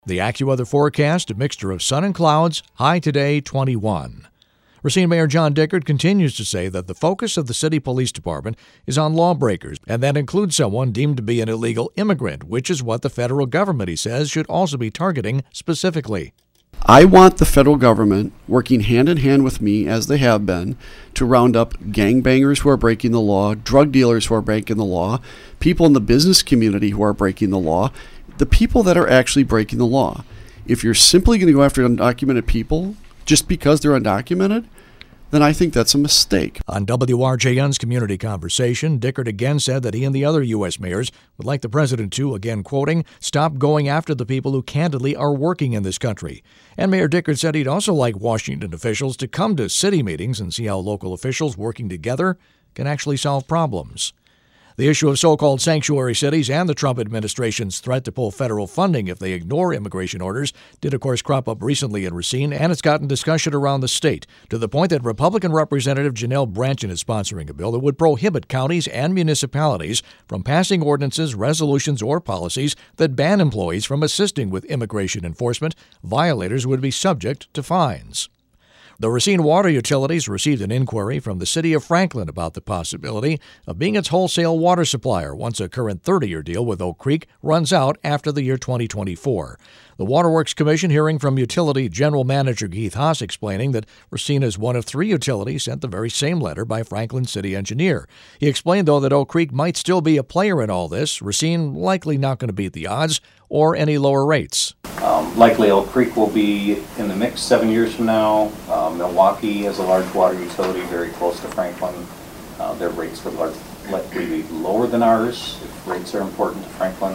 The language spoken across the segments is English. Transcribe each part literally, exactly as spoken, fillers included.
The AccuWeather forecast, a mixture of sun and clouds, high today twenty-one. Racine Mayor John Dickert continues to say that the focus of the city police department is on lawbreakers, and that includes someone deemed to be an illegal immigrant, which is what the federal government, he says, should also be targeting specifically. I want the federal government working hand in hand with me, as they have been, to round up gangbangers who are breaking the law, drug dealers who are breaking the law, people in the business community who are breaking the law, the people that are actually breaking the law. If you're simply going to go after undocumented people just because they're undocumented, then I think that's a mistake. On W R J N's Community Conversation, Dickert again said that he and the other U S mayors would like the president to, again quoting, stop going after the people who candidly are working in this country. And Mayor Dickert said he'd also like Washington officials to come to city meetings and see how local officials working together can actually solve problems. The issue of so-called sanctuary cities and the Trump administration's threat to pull federal funding if they ignore immigration orders did, of course, crop up recently in Racine, and it's gotten discussion around the state, to the point that Republican Representative Janelle Brandtjen is sponsoring a bill that would prohibit counties and municipalities from passing ordinances, resolutions, or policies that ban employees from assisting with immigration enforcement. Violators would be subject to fines. The Racine Water Utilities received an inquiry from the city of Franklin about the possibility of being its wholesale water supplier once a current thirty-year deal with Oak Creek runs out after the year twenty twenty-four. The Waterworks Commission hearing from Utility General Manager Keith Haas explaining that Racine is one of three utilities sent the very same letter by Franklin City Engineer. He explained, though, that Oak Creek might still be a player in all this, Racine likely not going to beat the odds or any lower rates. Um, likely Oak Creek will be in the mix seven years from now. Uh, Milwaukee has a large water utility very close to Franklin. Uh, their rates would likely be lower than ours if rates are important to Franklin.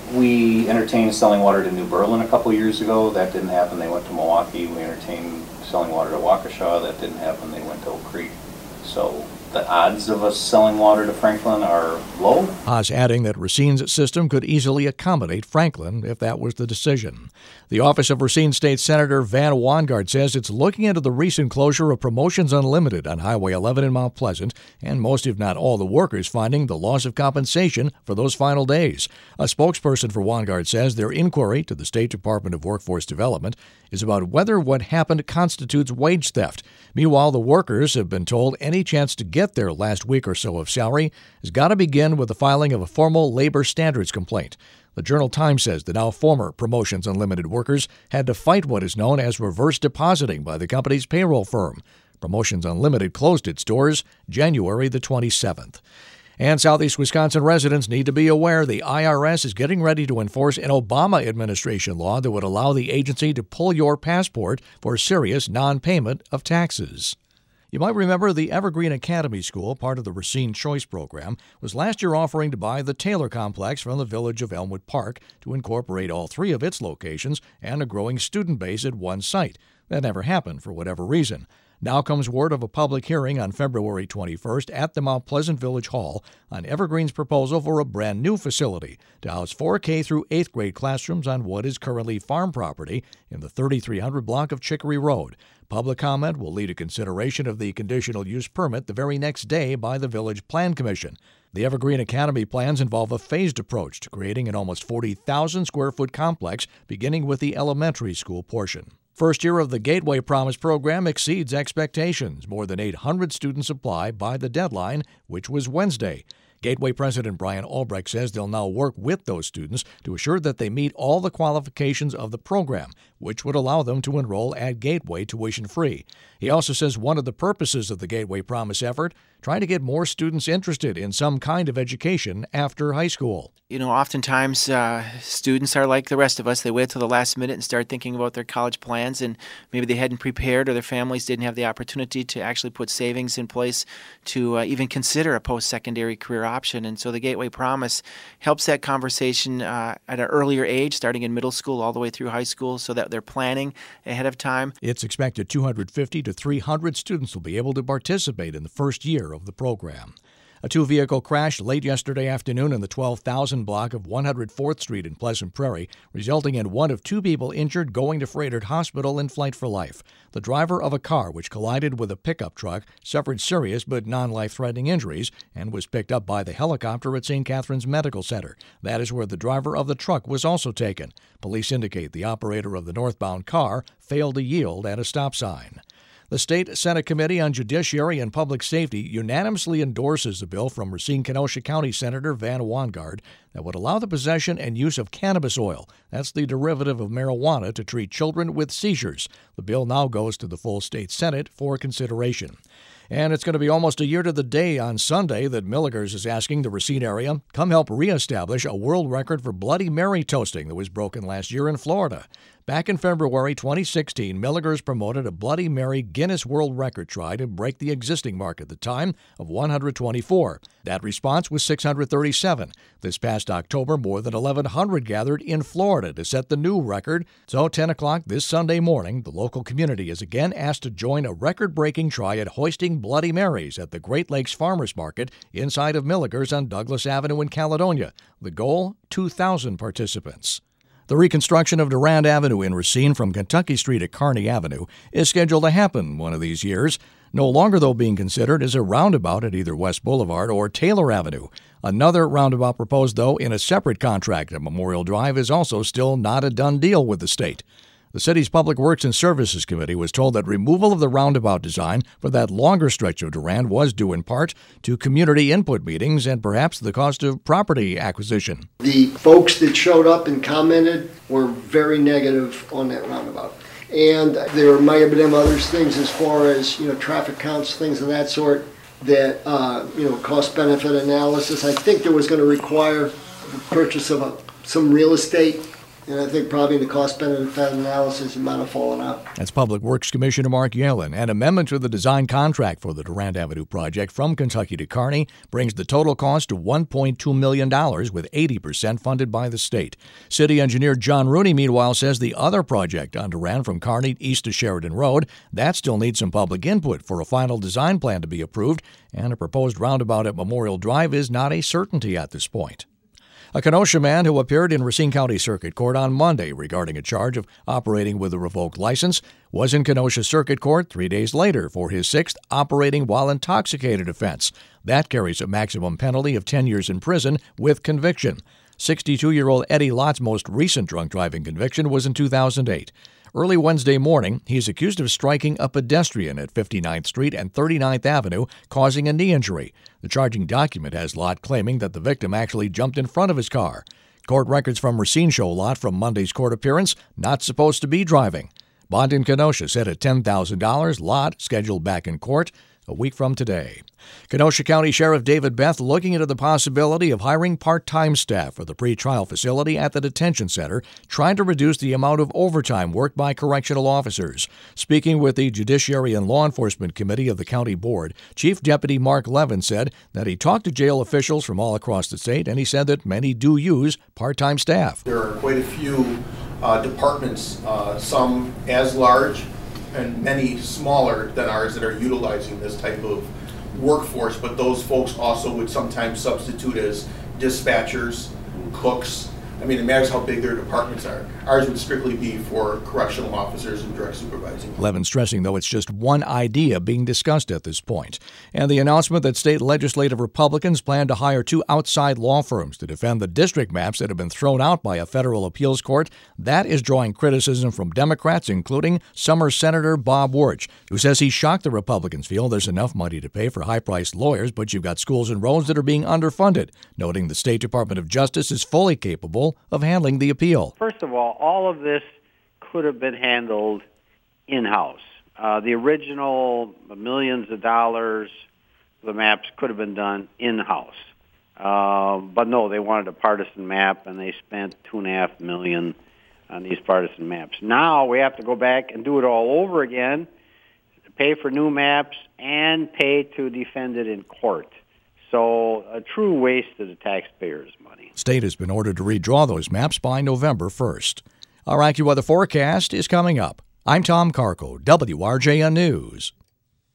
We entertained selling water to New Berlin a couple years ago. That didn't happen. They went to Milwaukee. We entertained selling water to Waukesha. That didn't happen. They went to Oak Creek. So the odds of us selling water to Franklin are low. Haas adding that Racine's system could easily accommodate Franklin if that was the decision. The office of Racine State Senator Van Wanggaard says it's looking into the recent closure of Promotions Unlimited on Highway eleven in Mount Pleasant, and most, if not all, the workers finding the loss of compensation for those final days. A spokesperson for Wanggaard says their inquiry to the State Department of Workforce Development is about whether what happened constitutes wage theft. Meanwhile, the workers have been told any chance to get their last week or so of salary has got to begin with the filing of a formal labor standards complaint. The Journal-Times says the now former Promotions Unlimited workers had to fight what is known as reverse depositing by the company's payroll firm. Promotions Unlimited closed its doors January the twenty-seventh. And Southeast Wisconsin residents need to be aware the I R S is getting ready to enforce an Obama administration law that would allow the agency to pull your passport for serious non-payment of taxes. You might remember the Evergreen Academy School, part of the Racine Choice program, was last year offering to buy the Taylor Complex from the village of Elmwood Park to incorporate all three of its locations and a growing student base at one site. That never happened for whatever reason. Now comes word of a public hearing on February twenty-first at the Mount Pleasant Village Hall on Evergreen's proposal for a brand new facility to house four K through eighth grade classrooms on what is currently farm property in the thirty-three hundred block of Chicory Road. Public comment will lead to consideration of the conditional use permit the very next day by the Village Plan Commission. The Evergreen Academy plans involve a phased approach to creating an almost forty thousand square foot complex, beginning with the elementary school portion. First year of the Gateway Promise program exceeds expectations. More than eight hundred students apply by the deadline, which was Wednesday. Gateway President Brian Albrecht says they'll now work with those students to assure that they meet all the qualifications of the program, which would allow them to enroll at Gateway tuition-free. He also says one of the purposes of the Gateway Promise effort, trying to get more students interested in some kind of education after high school. You know, oftentimes uh, students are like the rest of us. They wait till the last minute and start thinking about their college plans, and maybe they hadn't prepared or their families didn't have the opportunity to actually put savings in place to uh, even consider a post-secondary career option. And so the Gateway Promise helps that conversation uh, at an earlier age, starting in middle school all the way through high school, so that they're planning ahead of time. It's expected two hundred fifty to three hundred students will be able to participate in the first year of the program. A two-vehicle crash late yesterday afternoon in the twelve thousand block of one hundred fourth Street in Pleasant Prairie, resulting in one of two people injured going to Froedtert Hospital in flight for life. The driver of a car which collided with a pickup truck suffered serious but non-life-threatening injuries and was picked up by the helicopter at Saint Catherine's Medical Center. That is where the driver of the truck was also taken. Police indicate the operator of the northbound car failed to yield at a stop sign. The State Senate Committee on Judiciary and Public Safety unanimously endorses a bill from Racine-Kenosha County Senator Van Wanggaard that would allow the possession and use of cannabis oil. That's the derivative of marijuana to treat children with seizures. The bill now goes to the full state Senate for consideration. And it's going to be almost a year to the day on Sunday that Milligers is asking the Racine area come help reestablish a world record for Bloody Mary toasting that was broken last year in Florida. Back in February twenty sixteen, Milligers promoted a Bloody Mary Guinness World Record try to break the existing mark at the time of one hundred twenty-four. That response was six hundred thirty-seven. This past October, more than eleven hundred gathered in Florida to set the new record. So ten o'clock this Sunday morning, the local community is again asked to join a record-breaking try at hoisting Bloody Marys at the Great Lakes Farmers Market inside of Milligers on Douglas Avenue in Caledonia. The goal, two thousand participants. The reconstruction of Durand Avenue in Racine from Kentucky Street to Kearney Avenue is scheduled to happen one of these years. No longer, though, being considered as a roundabout at either West Boulevard or Taylor Avenue. Another roundabout proposed, though, in a separate contract at Memorial Drive is also still not a done deal with the state. The city's Public Works and Services Committee was told that removal of the roundabout design for that longer stretch of Durand was due in part to community input meetings and perhaps the cost of property acquisition. The folks that showed up and commented were very negative on that roundabout. And there might have been other things as far as, you know, traffic counts, things of that sort, that, uh, you know, cost-benefit analysis. I think there was going to require the purchase of a, some real estate. And I think probably the cost-benefit analysis might have fallen out. That's Public Works Commissioner Mark Yellen. An amendment to the design contract for the Durand Avenue project from Kentucky to Kearney brings the total cost to one point two million dollars, with eighty percent funded by the state. City engineer John Rooney, meanwhile, says the other project on Durand from Kearney east to Sheridan Road, that still needs some public input for a final design plan to be approved, and a proposed roundabout at Memorial Drive is not a certainty at this point. A Kenosha man who appeared in Racine County Circuit Court on Monday regarding a charge of operating with a revoked license was in Kenosha Circuit Court three days later for his sixth operating while intoxicated offense. That carries a maximum penalty of ten years in prison with conviction. sixty-two-year-old Eddie Lott's most recent drunk driving conviction was in two thousand eight. Early Wednesday morning, he is accused of striking a pedestrian at fifty-ninth Street and thirty-ninth Avenue, causing a knee injury. The charging document has Lott claiming that the victim actually jumped in front of his car. Court records from Racine show Lott from Monday's court appearance not supposed to be driving. Bond in Kenosha set at ten thousand dollars. Lott scheduled back in court a week from today. Kenosha County Sheriff David Beth looking into the possibility of hiring part-time staff for the pretrial facility at the detention center, trying to reduce the amount of overtime worked by correctional officers. Speaking with the Judiciary and Law Enforcement Committee of the county board, Chief Deputy Mark Levin said that he talked to jail officials from all across the state, and he said that many do use part-time staff. There are quite a few uh, departments, uh, some as large and many smaller than ours, that are utilizing this type of workforce, but those folks also would sometimes substitute as dispatchers, cooks. I mean, it matters how big their departments are. Ours would strictly be for correctional officers and direct supervising. Levin stressing, though, it's just one idea being discussed at this point. And the announcement that state legislative Republicans plan to hire two outside law firms to defend the district maps that have been thrown out by a federal appeals court, that is drawing criticism from Democrats, including Summer Senator Bob Wirch, who says he's shocked the Republicans feel there's enough money to pay for high-priced lawyers, but you've got schools and roads that are being underfunded, noting the State Department of Justice is fully capable of handling the appeal. First of all, all of this could have been handled in-house. Uh, the original millions of dollars, the maps could have been done in-house. Uh, but no, they wanted a partisan map, and they spent two and a half million on these partisan maps. Now we have to go back and do it all over again, pay for new maps, and pay to defend it in court. So a true waste of the taxpayers' money. State has been ordered to redraw those maps by November first. Our AccuWeather forecast is coming up. I'm Tom Carco, W R J N News.